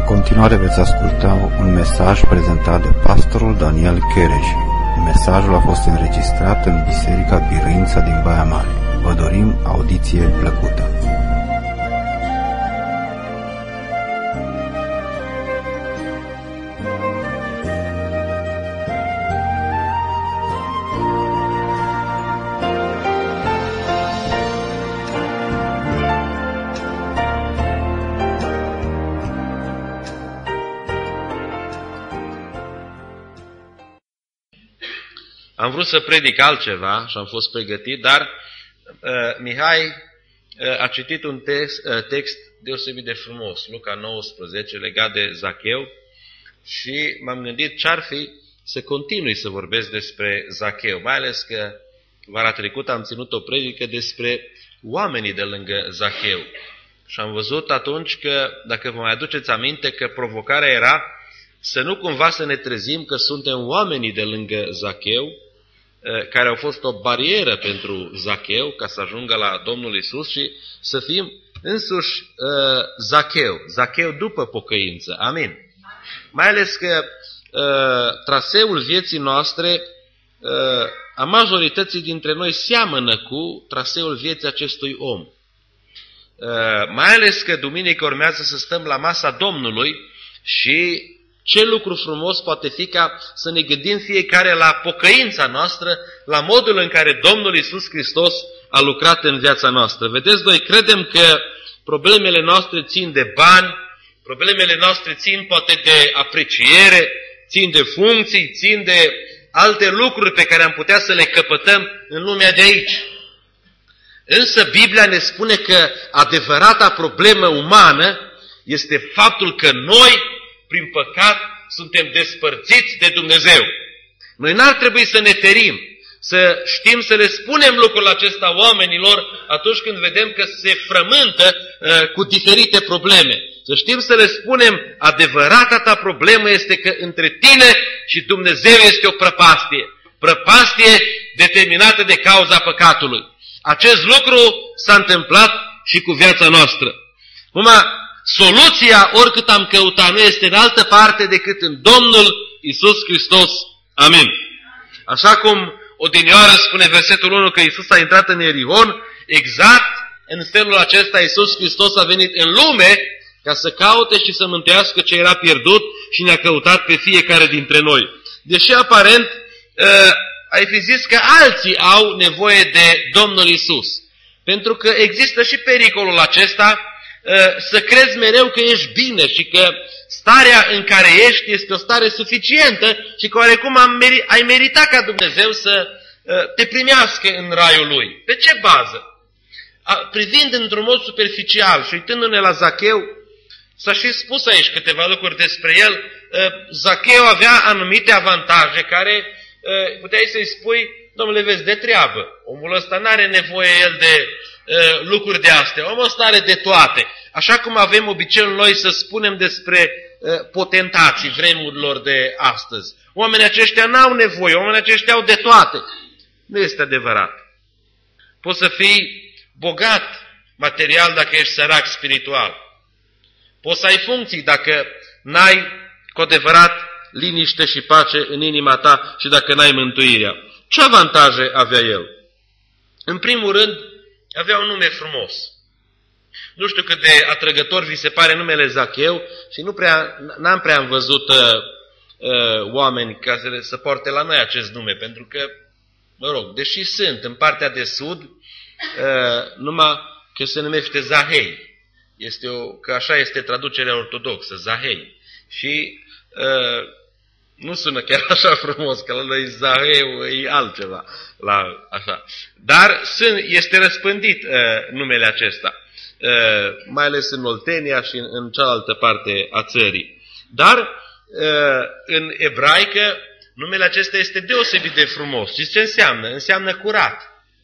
continuare veți asculta un mesaj prezentat de pastorul Daniel Chereș. Mesajul a fost înregistrat în Biserica Biruința din Baia Mare. Vă dorim audiție plăcută. Am vrut să predic altceva și am fost pregătit, dar Mihai a citit un text deosebit de frumos, Luca 19, legat de Zacheu, și m-am gândit ce-ar fi să continui să vorbesc despre Zacheu, mai ales că vara trecută am ținut o predică despre oamenii de lângă Zacheu. Și am văzut atunci că, dacă vă mai aduceți aminte, că provocarea era să nu cumva să ne trezim că suntem oamenii de lângă Zacheu, care au fost o barieră pentru Zacheu ca să ajungă la Domnul Iisus, și să fim însuși Zacheu după pocăință. Amin. Mai ales că traseul vieții noastre a majorității dintre noi seamănă cu traseul vieții acestui om. Mai ales că duminică urmează să stăm la masa Domnului și ce lucru frumos poate fi ca să ne gândim fiecare la pocăința noastră, la modul în care Domnul Iisus Hristos a lucrat în viața noastră. Vedeți, noi credem că problemele noastre țin de bani, problemele noastre țin poate de apreciere, țin de funcții, țin de alte lucruri pe care am putea să le căpătăm în lumea de aici. Însă Biblia ne spune că adevărata problemă umană este faptul că noi, prin păcat, suntem despărțiți de Dumnezeu. Noi n-ar trebui să ne ferim, să știm să le spunem lucrul acesta oamenilor atunci când vedem că se frământă cu diferite probleme. Să știm să le spunem, adevărata ta problemă este că între tine și Dumnezeu este o prăpastie. Prăpastie determinată de cauza păcatului. Acest lucru s-a întâmplat și cu viața noastră. Soluția, oricât am căutat, nu este în altă parte decât în Domnul Iisus Hristos. Amin. Așa cum odinioară spune versetul 1 că Iisus a intrat în Ierihon, exact în felul acesta Iisus Hristos a venit în lume ca să caute și să mântuiască ce era pierdut și ne-a căutat pe fiecare dintre noi. Deși aparent ai fi zis că alții au nevoie de Domnul Iisus. Pentru că există și pericolul acesta să crezi mereu că ești bine și că starea în care ești este o stare suficientă și că oarecum ai meritat ca Dumnezeu să te primească în raiul Lui. Pe ce bază? Privind într-un mod superficial și uitându-ne la Zacheu, s-a și spus aici câteva lucruri despre el. Zacheu avea anumite avantaje care puteai să-i spui, domnule, vezi, de treabă. Omul ăsta n-are nevoie el de lucruri de astea. Omul ăsta are de toate. Așa cum avem obiceiul noi să spunem despre potentații vremurilor de astăzi. Oamenii aceștia n-au nevoie, oamenii aceștia au de toate. Nu este adevărat. Poți să fii bogat material dacă ești sărac spiritual. Poți să ai funcții dacă n-ai cu adevărat liniște și pace în inima ta și dacă n-ai mântuirea. Ce avantaje avea el? În primul rând, avea un nume frumos. Nu știu cât de atrăgător vi se pare numele Zacheu și n-am prea văzut oameni ca să poarte la noi acest nume, pentru că, mă rog, deși sunt în partea de sud, numai că se numește Zahei. Că așa este traducerea ortodoxă, Zahei. Și nu sună chiar așa frumos, că la noi Zaheu e altceva. Așa. Dar este răspândit numele acesta, mai ales în Oltenia și în cealaltă parte a țării. Dar în ebraică numele acesta este deosebit de frumos. Și ce înseamnă? Înseamnă curat.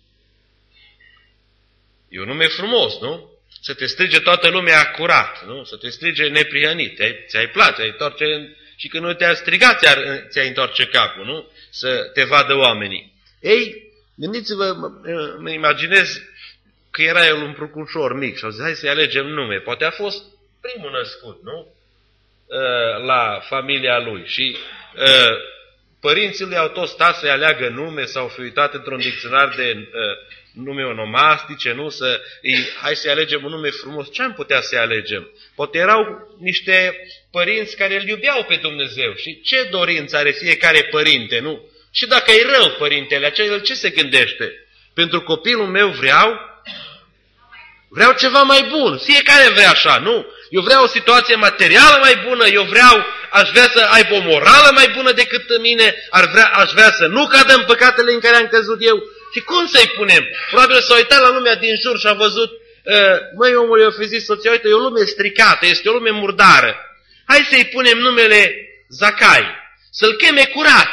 E un nume frumos, nu? Să te strige toată lumea curat, nu? Să te strige neprihănit. Ți-ai place, ai întoarce, și când nu te-ar striga, ți-ai întoarce capul, nu? Să te vadă oamenii. Ei, gândiți-vă, mă imaginez că era el un prucușor mic și au zis, hai să-i alegem nume. Poate a fost primul născut, nu? la familia lui și părinții lui au tot stat să-i aleagă nume, s-au fi uitat într-un dicționar de nume onomastice, nu? Hai să-i alegem un nume frumos. Ce am putea să-i alegem? Poate erau niște părinți care îl iubeau pe Dumnezeu și ce dorință are fiecare părinte, nu? Și dacă e rău părintele acela, el ce se gândește? Pentru copilul meu vreau ceva mai bun. Fiecare vrea așa, nu? Eu vreau o situație materială mai bună, aș vrea să aibă o morală mai bună decât mine, aș vrea să nu cadă în păcatele în care am căzut eu. Și cum să-i punem? Probabil s-a uitat la lumea din jur și a văzut, măi omul, eu fi zis soția, uite, e o lume stricată, este o lume murdară. Hai să-i punem numele Zacai, să-l cheme curat.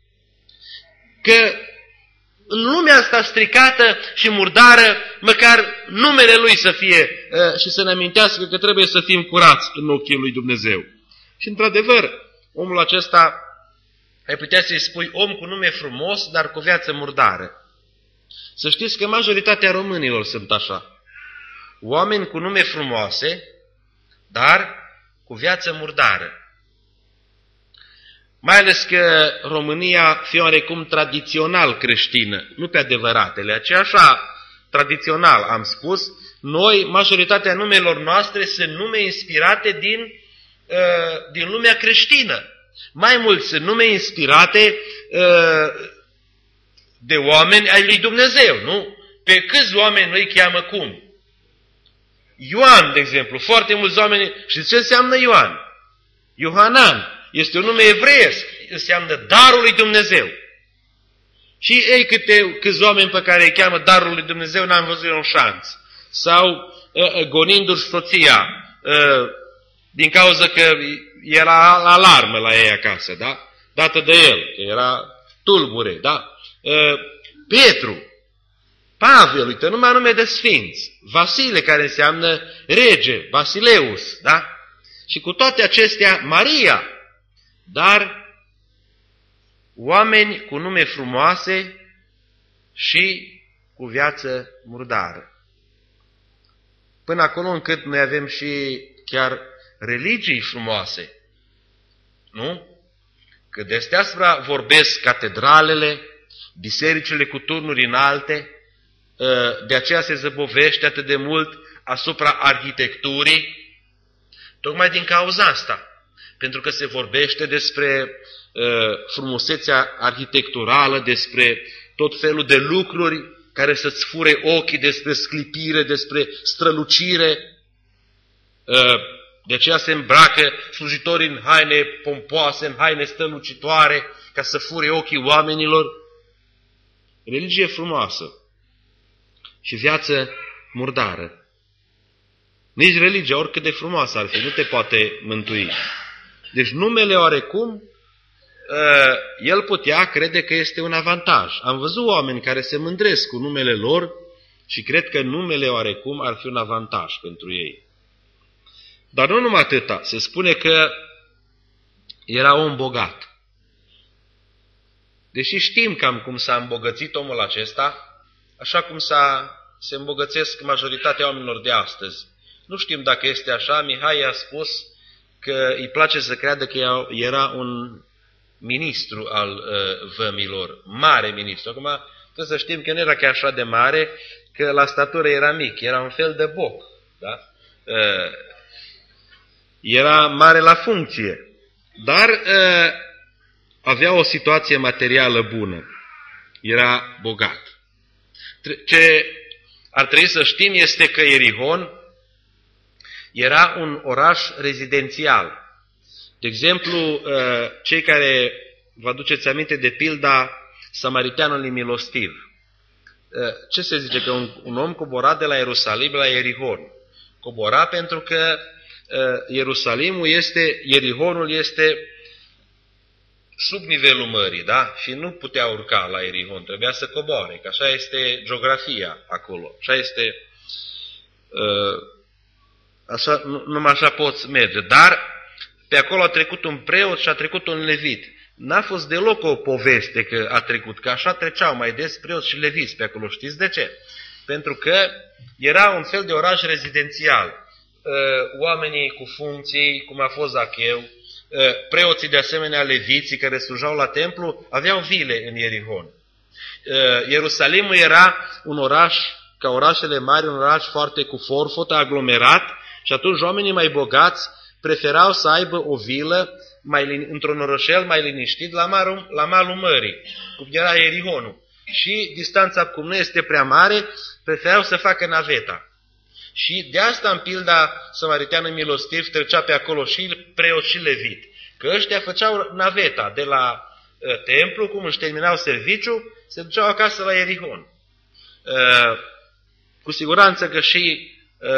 Că în lumea asta stricată și murdară, măcar numele lui să fie și să ne amintească că trebuie să fim curați în ochii lui Dumnezeu. Și într-adevăr, omul acesta, ai putea să-i spui om cu nume frumos, dar cu viață murdară. Să știți că majoritatea românilor sunt așa. Oameni cu nume frumoase, dar cu viață murdară. Mai ales că România fie oarecum tradițional creștină, nu pe adevăratele, ci așa tradițional am spus, noi, majoritatea numelor noastre sunt nume inspirate din lumea creștină. Mai mult sunt nume inspirate de oameni ai lui Dumnezeu, nu? Pe câți oameni noi cheamă cum? Ioan, de exemplu, foarte mulți oameni, știți ce înseamnă Ioan? Iohanan. Este un nume evreiesc, înseamnă darul lui Dumnezeu. Și ei câți oameni pe care îi cheamă darul lui Dumnezeu n-am văzut un șanț. Sau gonindu-și soția, din cauza că era alarmă la ei acasă, da? Dată de el, că era tulbure, da? Petru, Pavel, uite, numai nume de sfinți. Vasile, care înseamnă rege, Basileus, da? Și cu toate acestea, Maria, dar oameni cu nume frumoase și cu viață murdară. Până acolo încât noi avem și chiar religii frumoase, nu? Că de asupra vorbesc catedralele, bisericile cu turnuri înalte, de aceea se zăbovește atât de mult asupra arhitecturii, tocmai din cauza asta. Pentru că se vorbește despre frumusețea arhitecturală, despre tot felul de lucruri care să-ți fure ochii, despre sclipire, despre strălucire. De aceea se îmbracă slujitorii în haine pompoase, în haine strălucitoare, ca să fure ochii oamenilor. Religie frumoasă și viață murdară. Nici religia, oricât de frumoasă ar fi, nu te poate mântui. Deci numele oarecum, el putea crede că este un avantaj. Am văzut oameni care se mândresc cu numele lor și cred că numele oarecum ar fi un avantaj pentru ei. Dar nu numai atâta, se spune că era om bogat. Deși știm cam cum s-a îmbogățit omul acesta, așa cum se îmbogățesc majoritatea oamenilor de astăzi. Nu știm dacă este așa, Mihai a spus că îi place să creadă că era un ministru al vămilor, mare ministru. Acum trebuie să știm că nu era chiar așa de mare, că la statură era mic, era un fel de boc. Da? Era mare la funcție, dar avea o situație materială bună. Era bogat. Ce ar trebui să știm este că Ierihon era un oraș rezidențial. De exemplu, cei care vă aduceți aminte de pilda samariteanului milostiv. Ce se zice? Că un om cobora de la Ierusalim la Ierihon. Cobora pentru că Ierihonul este sub nivelul mării, da? Și nu putea urca la Ierihon, trebuia să coboare, că așa este geografia acolo. Așa este... Așa, numai așa poți merge. Dar pe acolo a trecut un preot și a trecut un levit. N-a fost deloc o poveste că a trecut, că așa treceau mai des preoți și leviți pe acolo. Știți de ce? Pentru că era un fel de oraș rezidențial. oamenii cu funcții, cum a fost Zacheu, preoții de asemenea leviții care slujau la templu, aveau vile în Ierihon. Ierusalimul era un oraș, ca orașele mari, un oraș foarte cu forfotă, aglomerat, și atunci oamenii mai bogați preferau să aibă o vilă într-un orășel mai liniștit la malul mării, cum era Ierihonul. Și distanța, cum nu este prea mare, preferau să facă naveta. Și de asta, în pilda samariteană milostiv, trecea pe acolo și preot și levit. Că ăștia făceau naveta de la templu, cum își terminau serviciu, se duceau acasă la Ierihon. Cu siguranță că și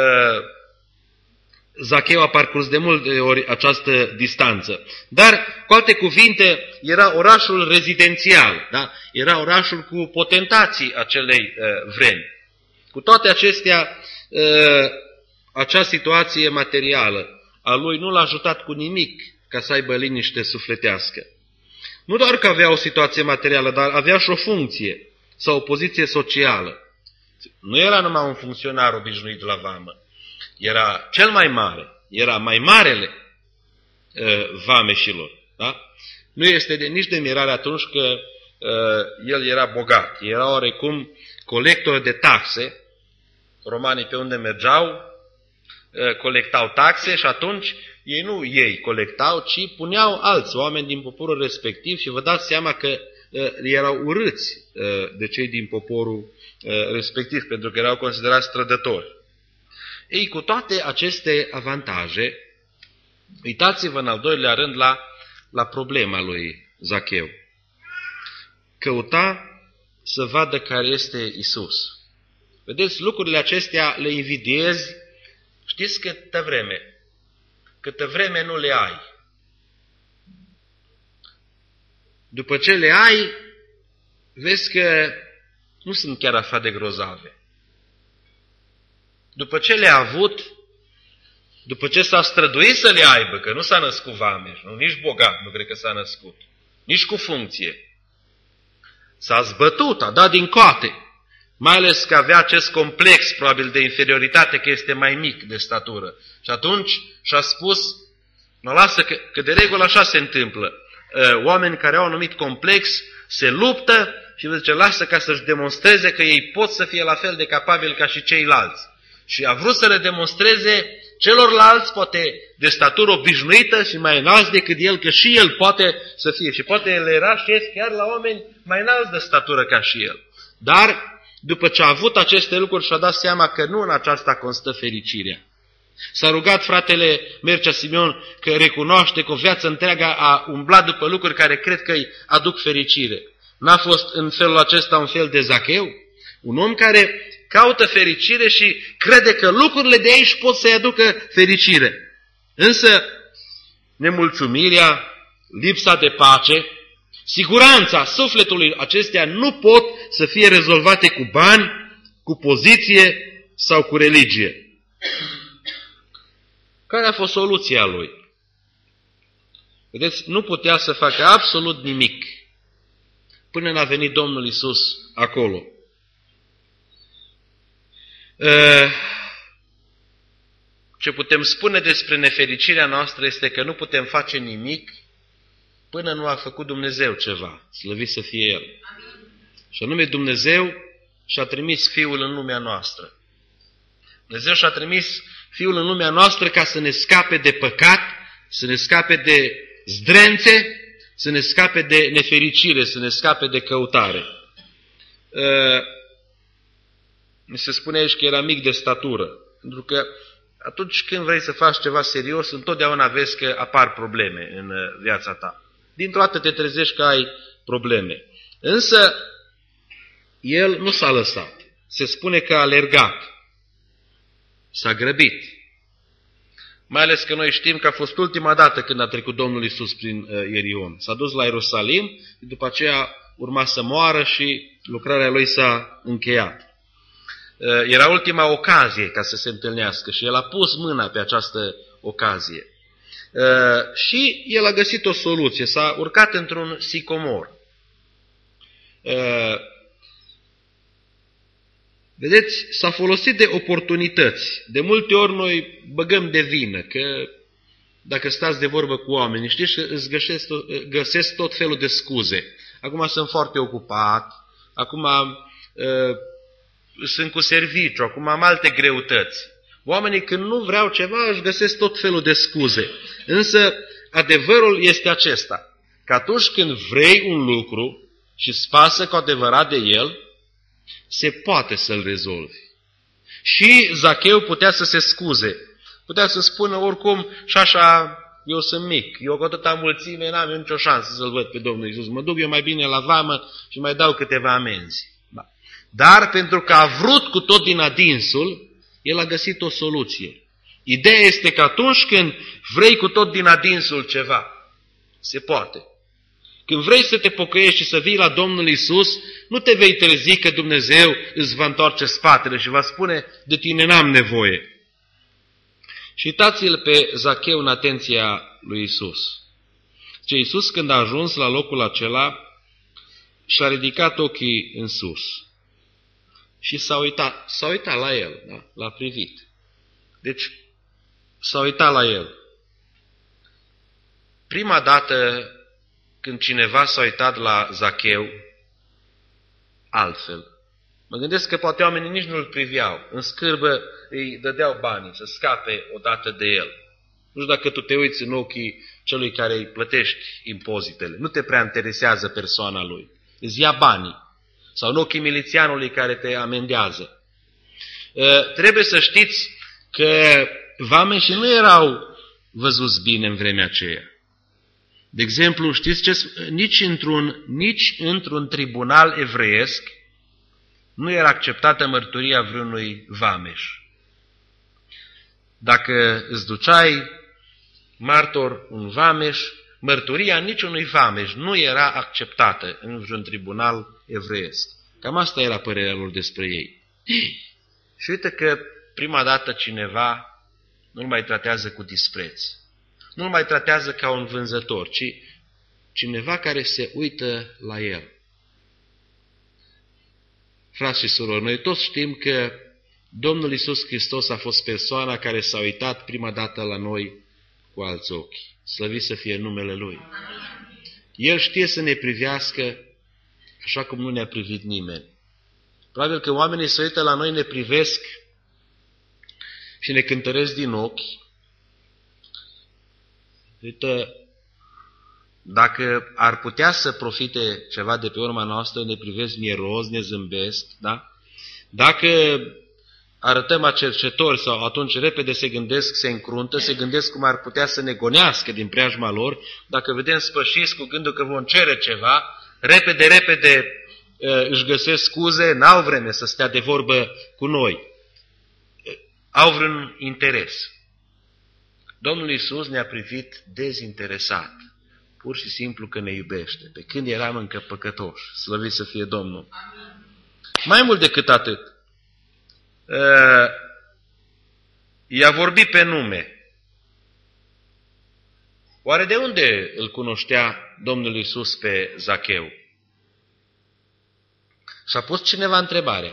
Zacheu a parcurs de multe ori această distanță. Dar, cu alte cuvinte, era orașul rezidențial, da? Era orașul cu potentații acelei vremi. Cu toate acestea, acea situație materială a lui nu l-a ajutat cu nimic ca să aibă liniște sufletească. Nu doar că avea o situație materială, dar avea și o funcție sau o poziție socială. Nu era numai un funcționar obișnuit la vamă. Era cel mai mare, era mai marele vameșilor. Da? Nu este nici de mirare atunci că el era bogat. Era oarecum colector de taxe. Romanii pe unde mergeau colectau taxe și atunci ei colectau, ci puneau alți oameni din poporul respectiv și vă dați seama că erau urâți de cei din poporul respectiv, pentru că erau considerați trădători. Ei, cu toate aceste avantaje, uitați-vă în al doilea rând la problema lui Zacheu. Căuta să vadă care este Isus. Vedeți, lucrurile acestea le invidiezi, știți câtă vreme? Câtă vreme nu le ai. După ce le ai, vezi că nu sunt chiar așa de grozave. După ce le-a avut, după ce s-a străduit să le aibă, că nu s-a născut vameș, nici bogat, nu cred că s-a născut, nici cu funcție. S-a zbătut, a dat din coate, mai ales că avea acest complex, probabil, de inferioritate, că este mai mic de statură. Și atunci și-a spus, nu lasă, că de regulă așa se întâmplă. Oameni care au un anumit complex se luptă și vă zice, lasă ca să-și demonstreze că ei pot să fie la fel de capabili ca și ceilalți. Și a vrut să le demonstreze celorlalți, poate de statură obișnuită și mai înalți decât el, că și el poate să fie. Și poate el era șef chiar la oameni mai înalți de statură ca și el. Dar, după ce a avut aceste lucruri, și-a dat seama că nu în aceasta constă fericirea. S-a rugat fratele Mircea Simeon că recunoaște că o viață întreagă a umblat după lucruri care cred că îi aduc fericire. N-a fost în felul acesta un fel de Zacheu? Un om care caută fericire și crede că lucrurile de aici pot să-i aducă fericire. Însă nemulțumirea, lipsa de pace, siguranța sufletului acestea nu pot să fie rezolvate cu bani, cu poziție sau cu religie. Care a fost soluția lui? Vedeți, nu putea să facă absolut nimic până n-a venit Domnul Iisus acolo. Ce putem spune despre nefericirea noastră este că nu putem face nimic până nu a făcut Dumnezeu ceva, slăvit să fie El. Și anume Dumnezeu și-a trimis Fiul în lumea noastră. Dumnezeu și-a trimis Fiul în lumea noastră ca să ne scape de păcat, să ne scape de zdrențe, să ne scape de nefericire, să ne scape de căutare. Mi se spune aici că era mic de statură, pentru că atunci când vrei să faci ceva serios, întotdeauna vezi că apar probleme în viața ta. Dintr-o dată te trezești că ai probleme. Însă, el nu s-a lăsat. Se spune că a alergat. S-a grăbit. Mai ales că noi știm că a fost ultima dată când a trecut Domnul Iisus prin Ierihon. S-a dus la Ierusalim și după aceea urma să moară și lucrarea lui s-a încheiat. Era ultima ocazie ca să se întâlnească și el a pus mâna pe această ocazie. Și el a găsit o soluție, s-a urcat într-un sicomor. Vedeți, s-a folosit de oportunități. De multe ori noi băgăm de vină, că dacă stați de vorbă cu oameni, știți că îți găsesc tot felul de scuze. Acum sunt foarte ocupat, acum sunt cu serviciu, acum am alte greutăți. Oamenii când nu vreau ceva își găsesc tot felul de scuze. Însă adevărul este acesta, că atunci când vrei un lucru și îți pasă cu adevărat de el, se poate să-l rezolvi. Și Zacheu putea să se scuze, putea să spună oricum și așa, eu sunt mic, eu cu atâta mulțime n-am nicio șansă să-L văd pe Domnul Iisus, mă duc eu mai bine la vamă și mai dau câteva amenzi. Dar pentru că a vrut cu tot din adinsul, el a găsit o soluție. Ideea este că atunci când vrei cu tot din adinsul ceva, se poate. Când vrei să te pocăiești și să vii la Domnul Iisus, nu te vei trezi că Dumnezeu îți va întoarce spatele și va spune, de tine n-am nevoie. Și uitați-l pe Zacheu în atenția lui Iisus. Ce Iisus, când a ajuns la locul acela, și-a ridicat ochii în sus. Și s-a uitat la el, da? L-a privit. Deci s-a uitat la el. Prima dată când cineva s-a uitat la Zacheu, altfel. Mă gândesc că poate oamenii nici nu-l priveau. În scârbă îi dădeau banii să scape odată de el. Nu știu dacă tu te uiți în ochii celui care îi plătești impozitele. Nu te prea interesează persoana lui. Îți ia banii. Sau în ochii milițianului care te amendează. Trebuie să știți că vameșii nu erau văzuți bine în vremea aceea. De exemplu, știți ce? Nici într-un tribunal evreiesc nu era acceptată mărturia vreunui vameș. Dacă îți duceai martor un vameș, mărturia niciunui vameș nu era acceptată în vreun tribunal evreiesc. Cam asta era părerea lor despre ei. Și uite că prima dată cineva nu-l mai tratează cu dispreț. Nu-l mai tratează ca un vânzător, ci cineva care se uită la el. Frați și surori, noi toți știm că Domnul Iisus Hristos a fost persoana care s-a uitat prima dată la noi cu alți ochi. Slăvit să fie numele Lui. El știe să ne privească așa cum nu ne-a privit nimeni. Probabil că oamenii se uită la noi, ne privesc și ne cântăresc din ochi. Uite, dacă ar putea să profite ceva de pe urma noastră, ne privesc mieros, ne zâmbesc, da? Dacă arătăm acercetori sau atunci repede se gândesc, se încruntă, se gândesc cum ar putea să ne gonească din preajma lor, dacă vedem spășiți cu gândul că vom cere ceva, repede își găsesc scuze, n-au vreme să stea de vorbă cu noi. Au vreun interes. Domnul Iisus ne-a privit dezinteresat, pur și simplu că ne iubește, pe când eram încă păcătoși. Slăvit să fie Domnul. Amin. Mai mult decât atât, i-a vorbit pe nume. Oare de unde îl cunoștea Domnul Iisus pe Zacheu? Și-a pus cineva întrebarea.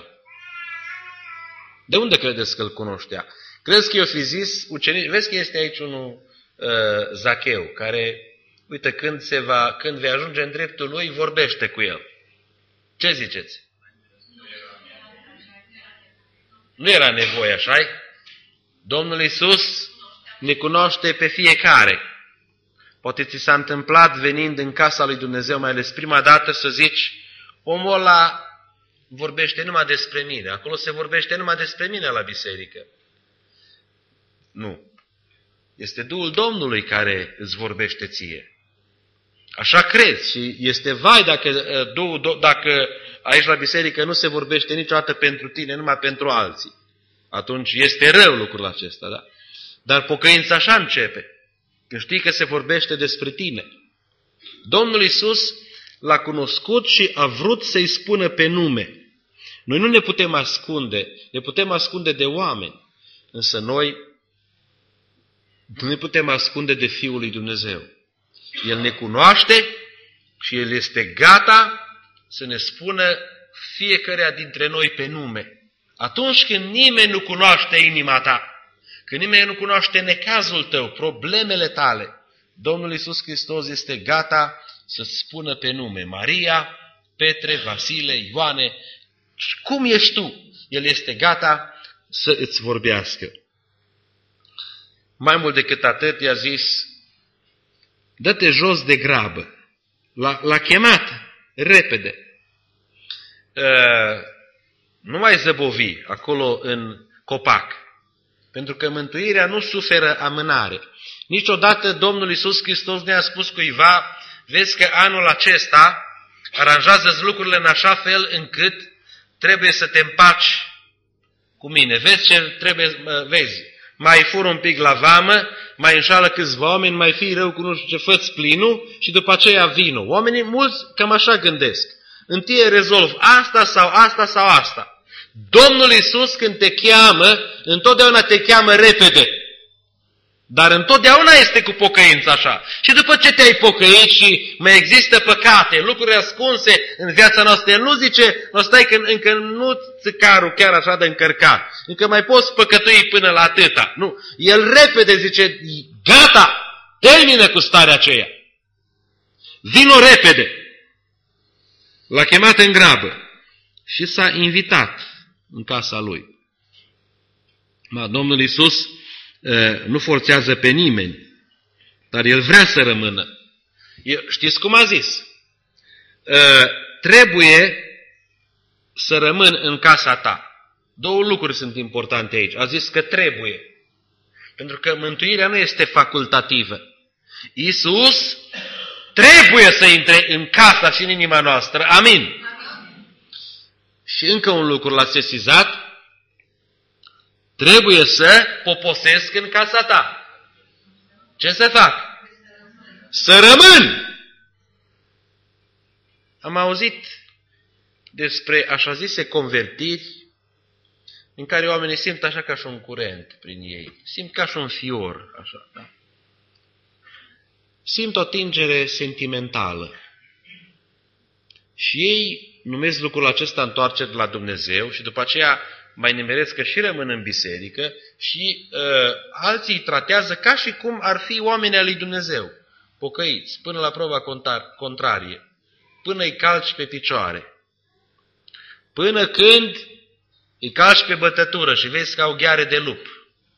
De unde credeți că îl cunoștea? Credeți că i-o fi zis ucenici? Vezi că este aici unul Zacheu, care, uite, când vei ajunge în dreptul lui, vorbește cu el. Ce ziceți? Nu era nevoie, așa-i? Domnul Iisus ne cunoaște pe fiecare. Poate ți s-a întâmplat venind în casa lui Dumnezeu, mai ales prima dată, să zici, omul ăla vorbește numai despre mine. Acolo se vorbește numai despre mine la biserică. Nu. Este Duhul Domnului care îți vorbește ție. Așa crezi și este vai dacă aici la biserică nu se vorbește niciodată pentru tine, numai pentru alții. Atunci este rău lucrul acesta, da? Dar pocăința așa începe. Când știi că se vorbește despre tine. Domnul Iisus l-a cunoscut și a vrut să-i spună pe nume. Noi nu ne putem ascunde, ne putem ascunde de oameni, însă noi nu ne putem ascunde de Fiul lui Dumnezeu. El ne cunoaște și El este gata să ne spună fiecarea dintre noi pe nume. Atunci când nimeni nu cunoaște inima ta, când nimeni nu cunoaște necazul tău, problemele tale, Domnul Iisus Hristos este gata să-ți spună pe nume Maria, Petre, Vasile, Ioane, cum ești tu? El este gata să îți vorbească. Mai mult decât atât i-a zis, dă-te jos de grabă. L-a chemat repede. Nu mai zăbovi acolo în copac, pentru că mântuirea nu suferă amânare. Niciodată Domnul Iisus Hristos ne-a spus cuiva, vezi că anul acesta aranjează-ți lucrurile în așa fel încât trebuie să te împaci cu mine. Vezi ce trebuie, vezi, mai fur un pic la vamă, mai înșală câțiva oameni, mai fii rău cu nu știu ce, fă-ți plinul și după aceea vino. Oamenii mulți cam așa gândesc. Întâi rezolv asta sau asta sau asta. Domnul Iisus când te cheamă, întotdeauna te cheamă repede. Dar întotdeauna este cu pocăință așa. Și după ce te-ai pocăit și mai există păcate, lucruri ascunse în viața noastră, el nu zice, nu stai că încă nu-ți carul chiar așa de încărcat, încă mai poți păcătui până la atâta. Nu, el repede zice, gata, termină cu starea aceea. Vino repede. L-a chemat în grabă și s-a invitat în casa lui. Domnul Iisus nu forțează pe nimeni, dar el vrea să rămână. Știți cum a zis? Trebuie să rămân în casa ta. Două lucruri sunt importante aici. A zis că trebuie. Pentru că mântuirea nu este facultativă. Iisus trebuie să intre în casa și în inima noastră. Amin. Și încă un lucru l-ați sesizat. Trebuie să poposesc în casa ta. Ce să fac? Să rămân! Am auzit despre așa zise convertiri în care oamenii simt așa ca și un curent prin ei. Simt ca și un fior. Așa, da? Simt o atingere sentimentală. Și ei numesc lucrul acesta întoarcere la Dumnezeu și după aceea mai nimeresc că și rămân în biserică și alții îi tratează ca și cum ar fi oamenii al lui Dumnezeu, pocăiți, până la proba contrarie, până îi calci pe picioare, până când îi calci pe bătătură și vezi că au gheare de lup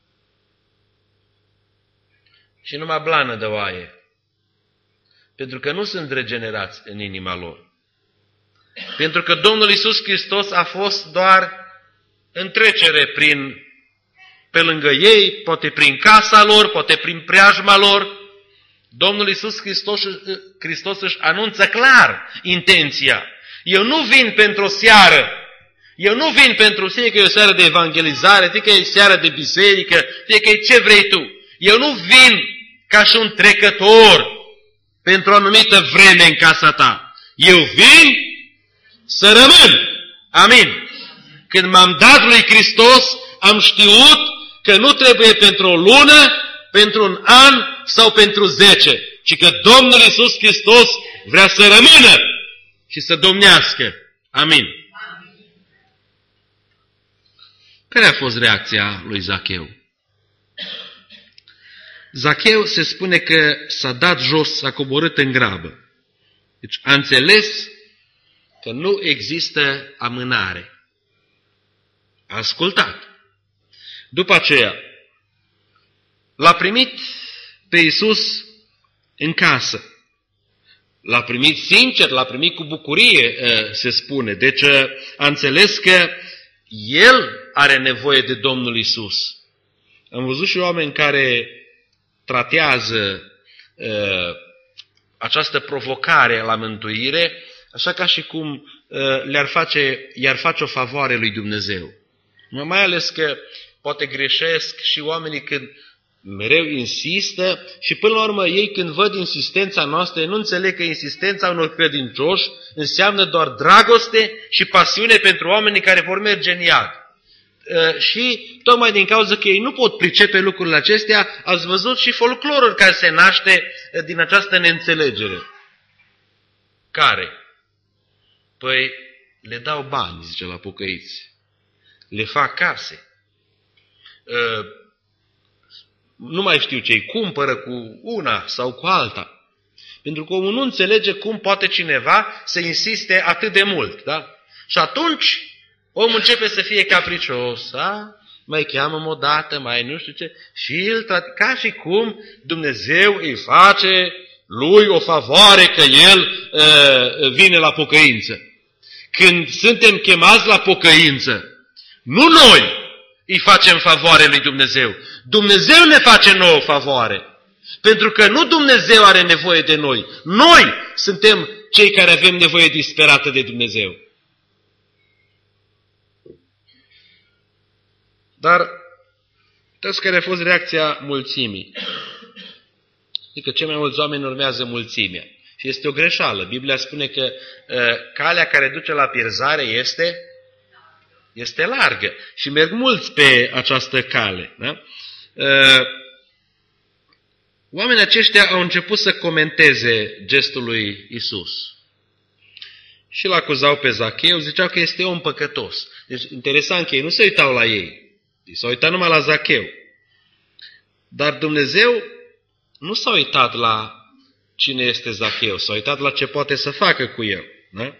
și numai blană de oaie, pentru că nu sunt regenerați în inima lor. Pentru că Domnul Iisus Hristos a fost doar în trecere pe lângă ei, poate prin casa lor, poate prin preajma lor. Domnul Iisus Hristos își anunță clar intenția. Eu nu vin pentru o seară, eu nu vin pentru fie că e o seară de evangelizare, fie că e seară de biserică, fie că e ce vrei tu. Eu nu vin ca și un trecător pentru o anumită vreme în casa ta. Eu vin să rămân. Amin. Când m-am dat lui Hristos, am știut că nu trebuie pentru o lună, pentru un an sau pentru 10, ci că Domnul Iisus Hristos vrea să rămână și să domnească. Amin. Care a fost reacția lui Zacheu? Zacheu se spune că s-a dat jos, s-a coborât în grabă. Deci a înțeles că nu există amânare. A ascultat. După aceea, l-a primit pe Iisus în casă. L-a primit sincer, l-a primit cu bucurie, se spune. Deci a înțeles că el are nevoie de Domnul Iisus. Am văzut și oameni care tratează această provocare la mântuire, așa ca și cum i-ar face o favoare lui Dumnezeu. Mai ales că poate greșesc și oamenii când mereu insistă și până la urmă ei când văd insistența noastră, nu înțeleg că insistența unor credincioși înseamnă doar dragoste și pasiune pentru oamenii care vor merge în iad. Și tocmai din cauza că ei nu pot pricepe lucrurile acestea, ați văzut și folclorul care se naște din această neînțelegere. Care? Păi le dau bani, zice la pocăiți. le fac case. Nu mai știu ce îi cumpără cu una sau cu alta. Pentru că omul nu înțelege cum poate cineva să insiste atât de mult. Da? Și atunci omul începe să fie capricios. Da? Mai cheamă o dată, mai nu știu ce. Și el, ca și cum Dumnezeu îi face lui o favoare că el vine la pocăință. Când suntem chemați la pocăință, nu noi îi facem favoare lui Dumnezeu. Dumnezeu ne face nouă favoare. Pentru că nu Dumnezeu are nevoie de noi. Noi suntem cei care avem nevoie disperată de Dumnezeu. Dar, uitați care a fost reacția mulțimii. Adică cei mai mulți oameni urmează mulțimea. Și este o greșeală. Biblia spune că calea care duce la pierzare este largă. Și merg mulți pe această cale. Da? Oamenii aceștia au început să comenteze gestul lui Isus. Și îl acuzau pe Zacheu, ziceau că este om păcătos. Deci, interesant că ei nu se uitau la ei. Ei s-au uitat numai la Zacheu. Dar Dumnezeu nu s-a uitat la cine este Zacheu, s-a uitat la ce poate să facă cu el. Da?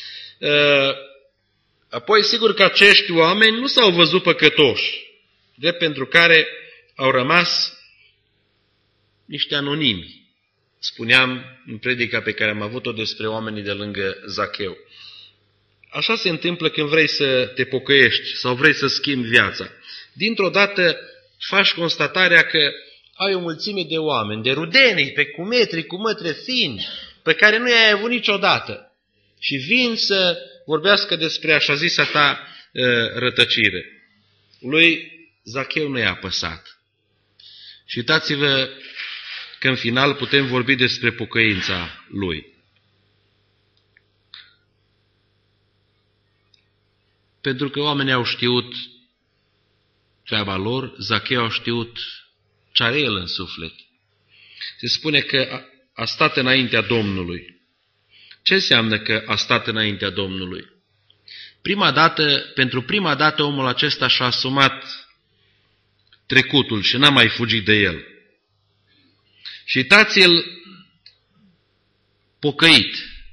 Apoi, sigur că acești oameni nu s-au văzut păcătoși, de pentru care au rămas niște anonimi. Spuneam în predica pe care am avut-o despre oamenii de lângă Zacheu. Așa se întâmplă când vrei să te pocăiești sau vrei să schimbi viața. Dintr-o dată faci constatarea că ai o mulțime de oameni, de rudenii, pe cumetri, cu mătre fini, pe care nu i-ai avut niciodată. Și vin să vorbească despre așa zisa ta rătăcire. Lui Zacheu nu i-a păsat. Și uitați-vă că în final putem vorbi despre pocăința lui. Pentru că oamenii au știut treaba lor, Zacheu a știut ce are el în suflet. Se spune că a stat înaintea Domnului. Ce înseamnă că a stat înaintea Domnului? Pentru prima dată omul acesta și-a asumat trecutul și n-a mai fugit de el. Și uitați-l pocăit.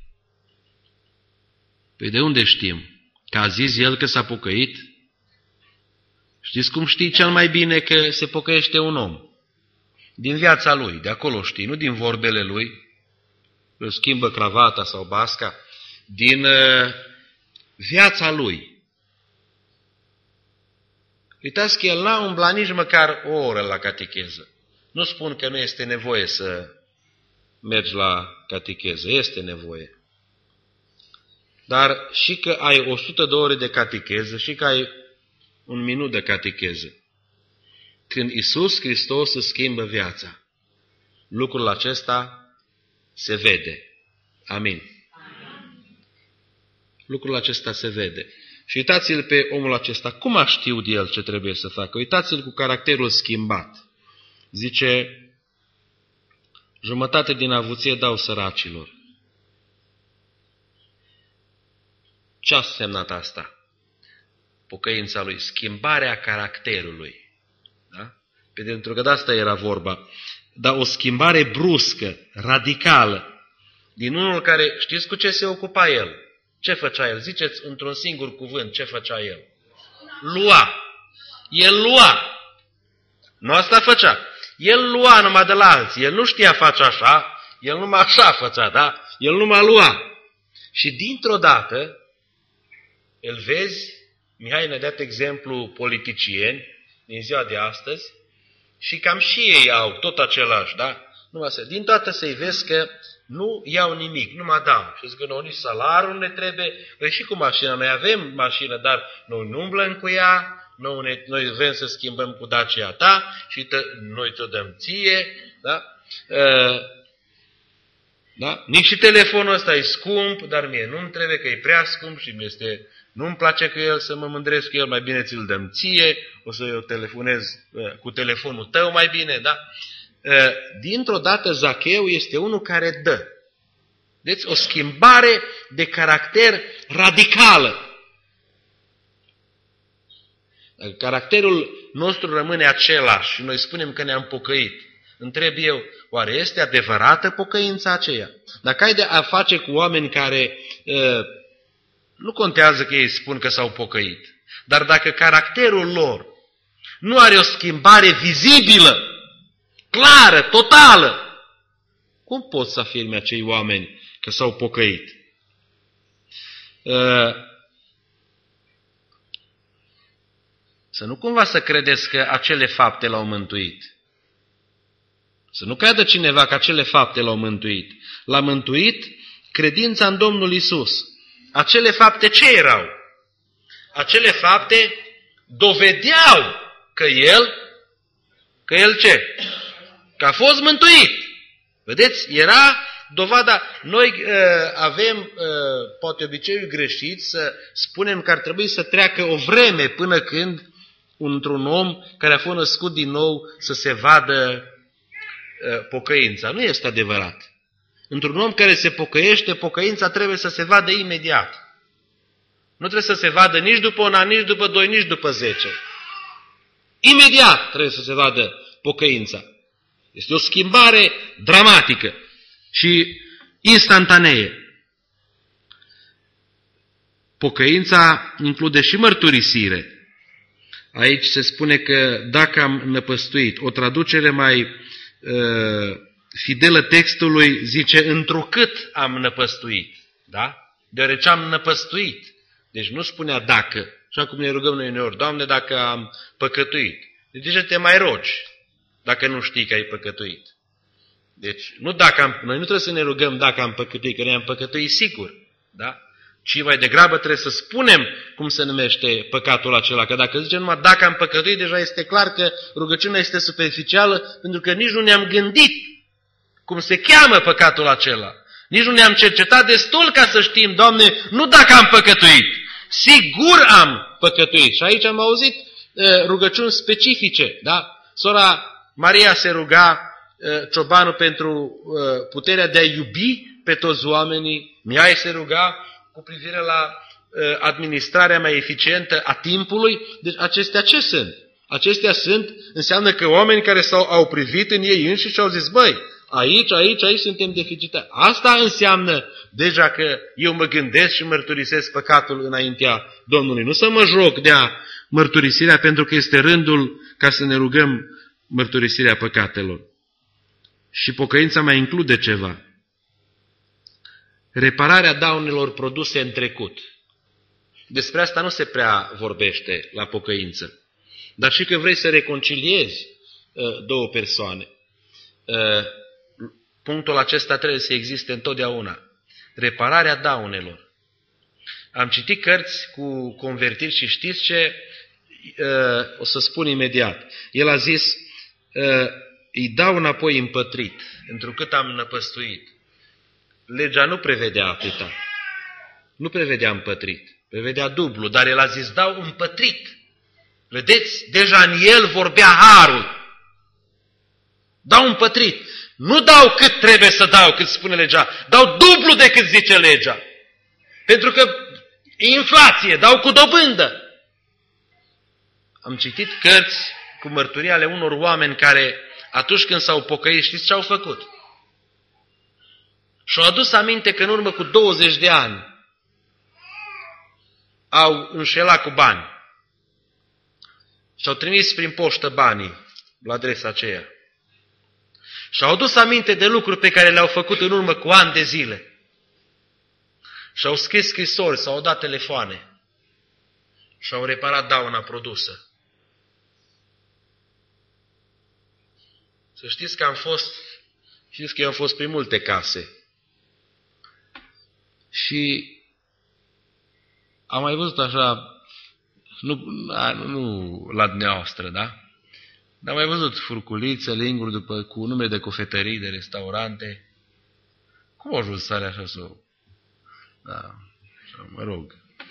Păi de unde știm? Că a zis el că s-a pocăit? Știți cum știi cel mai bine că se pocăiește un om? Din viața lui, de acolo știi, nu din vorbele lui, îl schimbă cravata sau basca, din viața lui. Uitați că el n-a umblat nici măcar o oră la catecheză. Nu spun că nu este nevoie să mergi la catecheză, este nevoie. Dar și că ai 100 de ore de catecheză și că ai 1 minut de catecheză. Când Iisus Hristos îți schimbă viața, lucrul acesta se vede. Amin. Lucrul acesta se vede. Și uitați-l pe omul acesta. Cum a știut el ce trebuie să facă? Uitați-l cu caracterul schimbat. Zice, jumătate din avuție dau săracilor. Ce a semnat asta? Pocăința lui, schimbarea caracterului. Da? Pentru că de asta era vorba. Dar o schimbare bruscă, radicală, din unul care, știți cu ce se ocupa el? Ce făcea el? Ziceți într-un singur cuvânt, ce făcea el? Lua. El lua. Nu asta făcea. El lua numai de la alții. El nu știa face așa, el numai așa făcea, da? El numai lua. Și dintr-o dată, îl vezi, Mihai ne-a dat exemplu politicieni din ziua de astăzi, și cam și ei au tot același, da? Din toată să-i vezi că nu iau nimic, nu mă dau. Și zic că nu, nici salariul ne trebuie, păi și cu mașina, noi avem mașină, dar noi nu umblăm cu ea, noi vrem să schimbăm cu Dacia ta și noi ți-o dăm ție, da? Da? Nici și telefonul ăsta e scump, dar mie nu-mi trebuie, că e prea scump și nu-mi place cu el să mă mândresc cu el, mai bine ți-l dăm ție, o să eu telefonez cu telefonul tău mai bine, da? Dintr-o dată Zacheu este unul care dă. Deci o schimbare de caracter radicală. Dacă caracterul nostru rămâne același și noi spunem că ne-am pocăit, întreb eu, oare este adevărată pocăința aceea? Dacă ai de a face cu oameni care nu contează că ei spun că s-au pocăit, dar dacă caracterul lor nu are o schimbare vizibilă, clară, totală, cum pot să afirme acei oameni că s-au pocăit? Să nu cumva să credeți că acele fapte l-au mântuit. Să nu creadă cineva că acele fapte l-au mântuit. L-a mântuit credința în Domnul Iisus. Acele fapte ce erau? Acele fapte dovedeau că el ce? Că a fost mântuit. Vedeți? Era dovada. Noi avem, poate obiceiul greșit, să spunem că ar trebui să treacă o vreme până când într-un om care a fost născut din nou să se vadă pocăința. Nu este adevărat. Într-un om care se pocăiește, pocăința trebuie să se vadă imediat. Nu trebuie să se vadă nici după un an, nici după 2, nici după 10. Imediat trebuie să se vadă pocăința. Este o schimbare dramatică și instantanee. Pocăința include și mărturisire. Aici se spune că dacă am năpăstuit, o traducere mai fidelă textului zice întrucât am năpăstuit. Da? Deoarece am năpăstuit. Deci nu spunea dacă. Așa cum ne rugăm noi uneori, Doamne, dacă am păcătuit. Deci de ce te mai rogi dacă nu știi că ai păcătuit? Deci noi nu trebuie să ne rugăm dacă am păcătuit, că noi am păcătuit sigur. Da? Ci mai degrabă trebuie să spunem cum se numește păcatul acela. Că dacă zicem numai dacă am păcătuit, deja este clar că rugăciunea este superficială, pentru că nici nu ne-am gândit cum se cheamă păcatul acela. Nici nu ne-am cercetat destul ca să știm, Doamne, nu dacă am păcătuit, sigur am păcătuit. Și aici am auzit rugăciuni specifice. Da? Sora Maria se ruga, ciobanul, pentru puterea de a iubi pe toți oamenii. Mihai se ruga cu privire la administrarea mai eficientă a timpului. Deci acestea ce sunt? Acestea înseamnă că oameni care au privit în ei înșiși și au zis, băi, aici suntem deficitari. Asta înseamnă deja că eu mă gândesc și mărturisesc păcatul înaintea Domnului. Nu să mă joc de a mărturisirea, pentru că este rândul ca să ne rugăm mărturisirea păcatelor. Și pocăința mai include ceva. Repararea daunelor produse în trecut. Despre asta nu se prea vorbește la pocăință. Dar și când vrei să reconciliezi două persoane, punctul acesta trebuie să existe întotdeauna. Repararea daunelor. Am citit cărți cu convertiri și știți ce? O să spun imediat. El a zis, îi dau înapoi împătrit, întrucât am năpăstuit. Legea nu prevedea atâta. Nu prevedea împătrit. Prevedea dublu, dar el a zis, dau împătrit. Vedeți? Deja în el vorbea harul. Dau împătrit. Nu dau cât trebuie să dau, cât spune legea. Dau dublu decât zice legea. Pentru că e inflație, dau cu dobândă. Am citit cărți cu mărturii ale unor oameni care, atunci când s-au pocăit, știți ce au făcut? Și-au adus aminte că în urmă cu 20 de ani au înșelat cu bani. Și-au trimis prin poștă banii la adresa aceea. Și-au adus aminte de lucruri pe care le-au făcut în urmă cu ani de zile. Și-au scris scrisori, s-au dat telefoane. Și-au reparat dauna produsă. Să știți că eu am fost prin multe case. Și am mai văzut așa, nu la dumneavoastră, da? Dar am mai văzut furculițe, linguri cu nume de cofetării, de restaurante. Cum au ajuns sare așa să... Da, mă rog.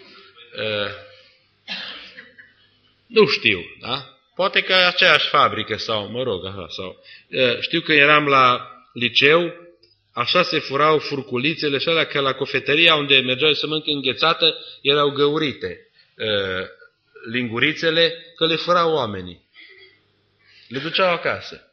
Nu știu, da? Poate că aceeași fabrică sau, mă rog, așa, sau... Știu că eram la liceu, așa se furau furculițele și alea, că la cofetăria unde mergeau să mănâncă înghețată, erau găurite lingurițele că le furau oamenii. Le duceau acasă.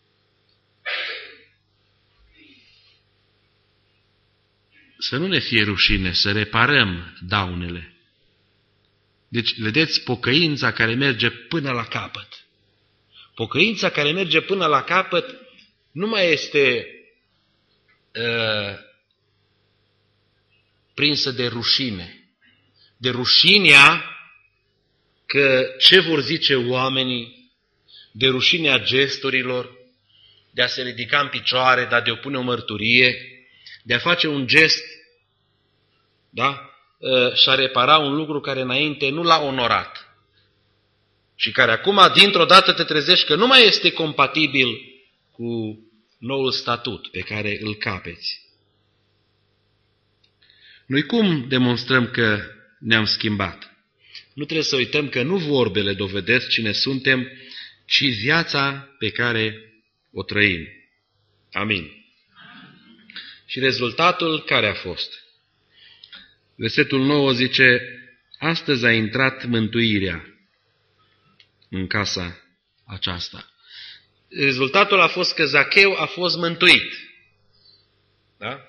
Să nu ne fie rușine, să reparăm daunele. Deci, vedeți, pocăința care merge până la capăt. Pocăința care merge până la capăt nu mai este prinsă de rușine. De rușinea că ce vor zice oamenii, de rușinea gesturilor, de a se ridica în picioare, de a depune o mărturie, de a face un gest, da? Și a repara un lucru care înainte nu l-a onorat. Și care acum, dintr-o dată, te trezești că nu mai este compatibil cu noul statut pe care îl capeți. Noi cum demonstrăm că ne-am schimbat? Nu trebuie să uităm că nu vorbele dovedesc cine suntem, ci viața pe care o trăim. Amin. Și rezultatul care a fost? Versetul 9 zice, astăzi a intrat mântuirea în casa aceasta. Rezultatul a fost că Zacheu a fost mântuit. Da?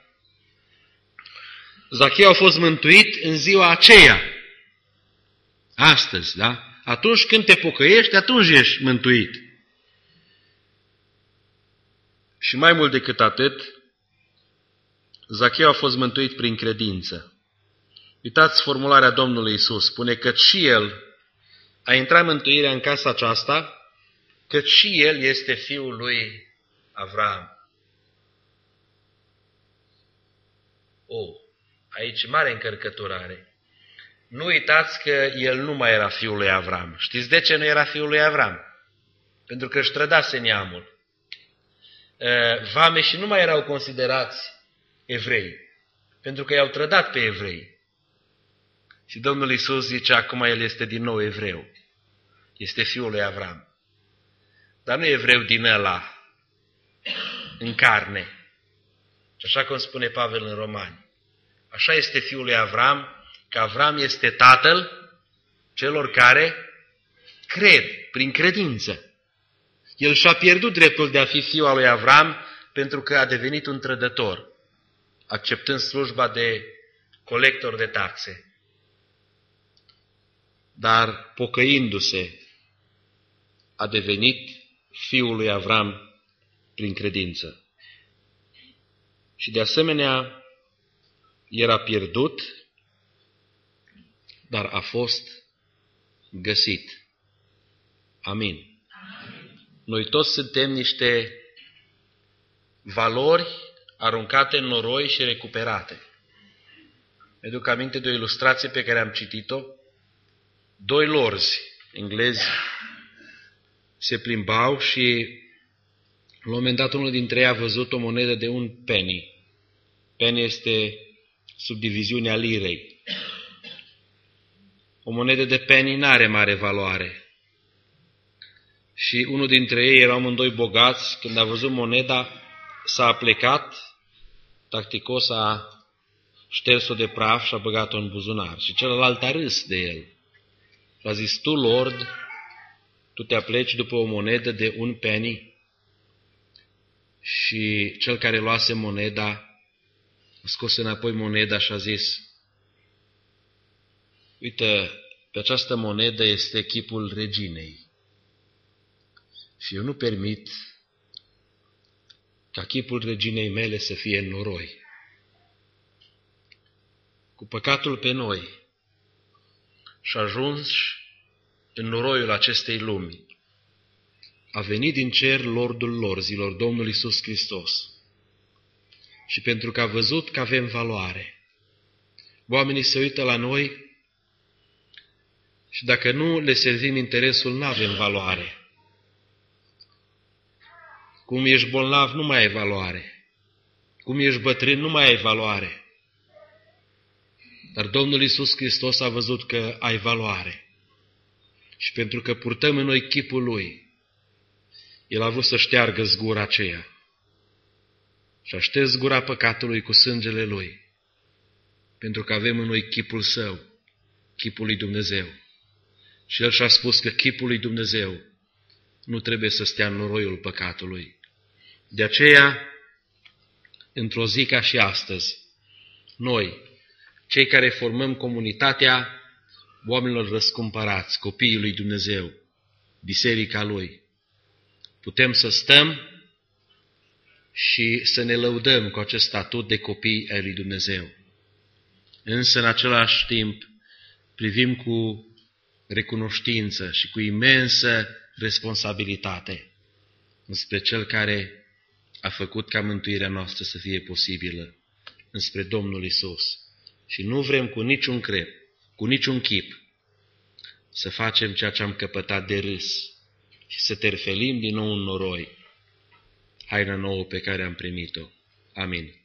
Zacheu a fost mântuit în ziua aceea. Astăzi, da? Atunci când te pocăiești, atunci ești mântuit. Și mai mult decât atât, Zacheu a fost mântuit prin credință. Uitați formularea Domnului Iisus, spune că și el a intrat mântuirea în casa aceasta, că și el este fiul lui Avram. Aici mare încărcăturare. Nu uitați că el nu mai era fiul lui Avram. Știți de ce nu era fiul lui Avram? Pentru că își trădase neamul. Vameșii nu mai erau considerați evrei, pentru că i-au trădat pe evrei. Și Domnul Iisus zice, acum el este din nou evreu. Este fiul lui Avram. Dar nu evreu din ăla, în carne. Și așa cum spune Pavel în Romani. Așa este fiul lui Avram, că Avram este tatăl celor care cred, prin credință. El și-a pierdut dreptul de a fi fiul al lui Avram pentru că a devenit un trădător, acceptând slujba de colector de taxe. Dar pocăindu-se, a devenit fiul lui Avram prin credință. Și de asemenea, era pierdut, dar a fost găsit. Amin. Noi toți suntem niște valori aruncate în noroi și recuperate. Mi-aduc aminte de o ilustrație pe care am citit-o. Doi lorzi englezi se plimbau și la un moment dat unul dintre ei a văzut o monedă de un penny. Penny este subdiviziunea lirei. O monedă de penny n-are mare valoare. Și unul dintre ei, erau amândoi bogați, când a văzut moneda, s-a aplecat, tacticos a șters-o de praf și a băgat-o în buzunar. Și celălalt a râs de el. Și a zis, tu, Lord, tu te apleci după o monedă de un penny? Și cel care luase moneda a scos înapoi moneda și a zis, uite, pe această monedă este chipul reginei. Și eu nu permit ca chipul reginei mele să fie în noroi. Cu păcatul pe noi și ajuns în noroiul acestei lumi, a venit din cer Lordul lorzilor, Domnul Iisus Hristos. Și pentru că a văzut că avem valoare, oamenii se uită la noi și dacă nu le servim interesul, nu avem valoare. Cum ești bolnav, nu mai ai valoare. Cum ești bătrân, nu mai ai valoare. Dar Domnul Iisus Hristos a văzut că ai valoare. Și pentru că purtăm în noi chipul Lui, El a vrut să șteargă zgura aceea. Și a șters zgura păcatului cu sângele Lui. Pentru că avem în noi chipul Său, chipul lui Dumnezeu. Și el și-a spus că chipul lui Dumnezeu nu trebuie să stea în noroiul păcatului. De aceea, într-o zi ca și astăzi, noi, cei care formăm comunitatea oamenilor răscumpărați, copiii lui Dumnezeu, biserica Lui, putem să stăm și să ne lăudăm cu acest statut de copii ai lui Dumnezeu. Însă, în același timp, privim cu recunoștință și cu imensă responsabilitate înspre Cel care a făcut ca mântuirea noastră să fie posibilă, înspre Domnul Iisus. Și nu vrem cu niciun chip să facem ceea ce am căpătat de râs și să terfelim din nou în noroi haina nouă pe care am primit-o. Amin.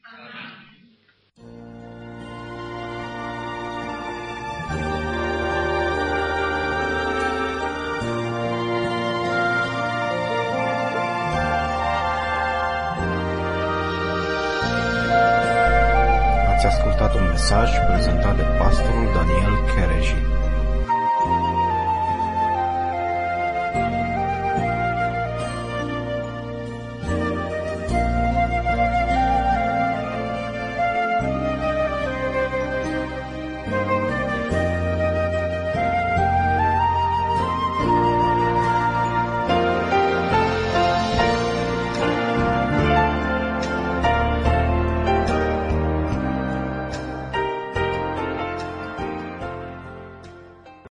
Ați ascultat un mesaj prezentat de pastorul Daniel Chereji.